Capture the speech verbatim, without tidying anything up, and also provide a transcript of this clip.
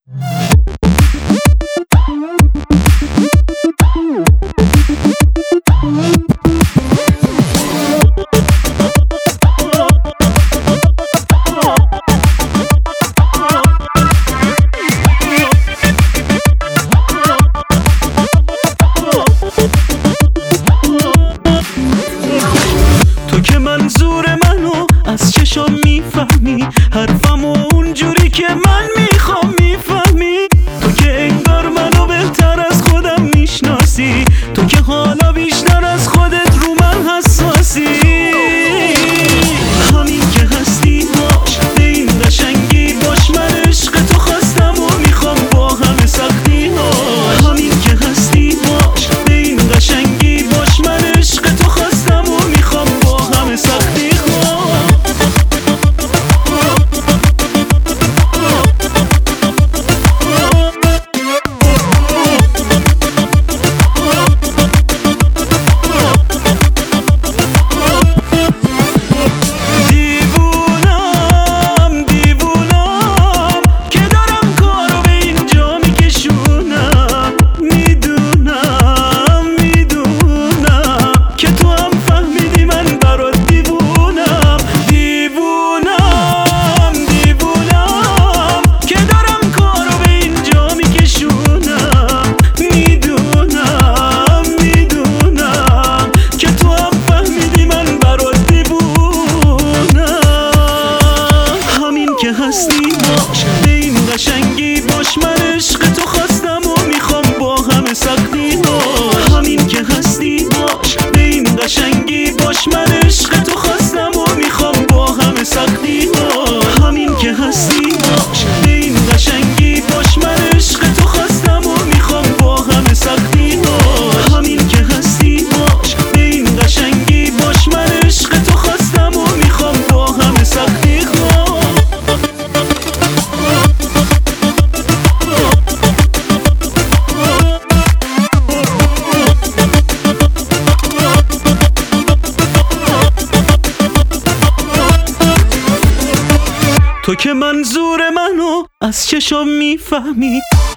تو که منظور منو از چشام میفهمی، حرفمو اونجوری که من میخوام میفهمی. تو که انگار منو بهتر از خودم میشناسی، تو که حالا بیشتر از خودت رو من حساسی. همین که هستی باش، به این قشنگی باش، من عشق تو خواستم و میخوام با همه سختی ها. همین که هستی باش، به این قشنگی باش، من عشق تو خواستم و میخوام با همه سختی ها. هستی باش، به این قشنگی باش، من عشق تو خواستم و میخوام با همه سختی ها. همین که هستی باش، به این قشنگی باش، من عشق تو خواستم و میخوام با همه سختی ها. همین که هستی باش، به این قشنگی باش، من عشق تو خواستم و میخوام با همه سختی ها. همین که هستی باش، به این قشنگی باش، من عشق تو خواستم و میخوام با همه سختی ها. تو که منظور منو از چشام میفهمی،